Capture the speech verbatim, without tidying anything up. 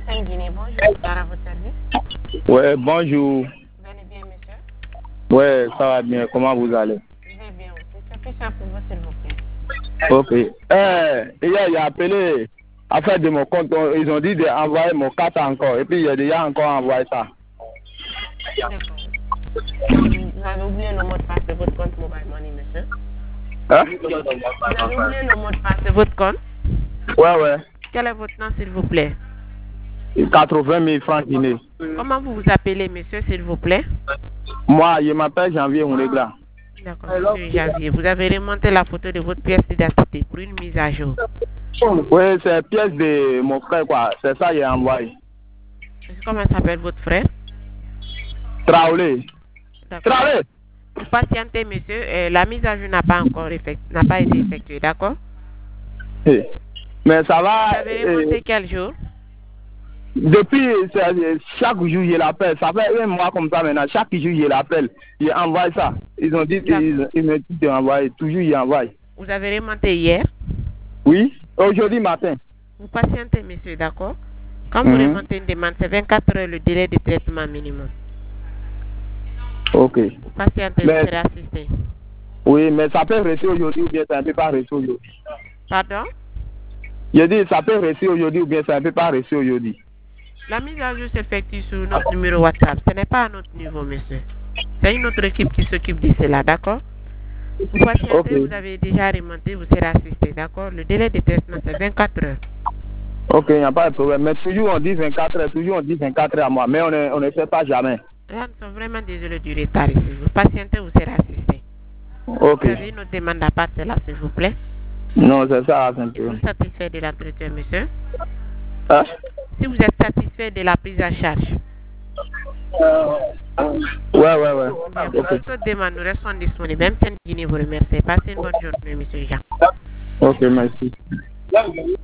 Saint-Guinée, bonjour, à votre service. Ouais, bonjour. Vous allez bien, monsieur? Ouais, ça va bien. Comment vous allez? Je vais bien aussi. C'est plus simple pour vous, s'il vous plaît. Ok. Eh, hier, il a appelé à faire de mon compte. Ils ont dit d'envoyer mon carte encore. Et puis, il a déjà encore envoyé ça. D'accord. Vous avez oublié le mot de passe de votre compte Mobile Money, monsieur? Hein? Vous avez oublié le mot de passe de votre compte? Ouais, ouais. Quel est votre nom, s'il vous plaît? quatre-vingt mille francs Guinée. Comment vous vous appelez, monsieur, s'il vous plaît? Moi, je m'appelle Janvier Ounegla. D'accord, monsieur Janvier. Vous avez remonté la photo de votre pièce d'identité pour une mise à jour. Oui, c'est la pièce de mon frère, quoi. C'est ça qu'il a envoyé. Comment s'appelle votre frère? Traoré. Traoré. Vous patientez, monsieur. Euh, la mise à jour n'a pas encore n'a pas été effectuée, d'accord? Eh. Mais ça va. Vous avez remonté eh, quel jour? Depuis, chaque jour, je l'appelle. Ça fait un mois comme ça maintenant. Chaque jour, je l'appelle. Il envoie ça. Ils ont dit qu'ils ils me disent d'envoyer. Toujours, ils envoient. Vous avez remonté hier? Oui, aujourd'hui matin. Vous patientez, monsieur, d'accord? Quand vous Mm-hmm. remontez une demande, c'est vingt-quatre heures le délai de traitement minimum. Ok. Vous patientez, Mais- vous serez assisté. Oui, mais ça peut rester aujourd'hui ou bien ça ne peut pas rester aujourd'hui. Pardon? Je dis, ça peut rester aujourd'hui ou bien ça ne peut pas rester aujourd'hui. La mise à jour s'effectue sur notre numéro WhatsApp. Ce n'est pas à notre niveau, monsieur. C'est une autre équipe qui s'occupe de cela, d'accord? Vous patientez, Ok. vous avez déjà remonté, vous serez assisté, d'accord? Le délai de traitement, c'est vingt-quatre heures. Ok, il n'y a pas de problème. Mais toujours on dit vingt-quatre heures, toujours on dit vingt-quatre heures à moi. Mais on ne, on ne fait pas jamais. Là, nous sommes vraiment désolés du retard ici. Vous patientez, vous serez assisté. Ok. Vous avez une autre demande à part cela, s'il vous plaît? Non, c'est ça, c'est un peu. Vous êtes satisfait de l'entretien, monsieur? Hein? Si vous êtes satisfait de la prise en charge, Ouais, ouais, ouais. bien, pour Ok. toute demande, nous restons disponibles. Même Saint-Guinée vous remercie. Passez une bonne journée, monsieur Jean. Ok, merci.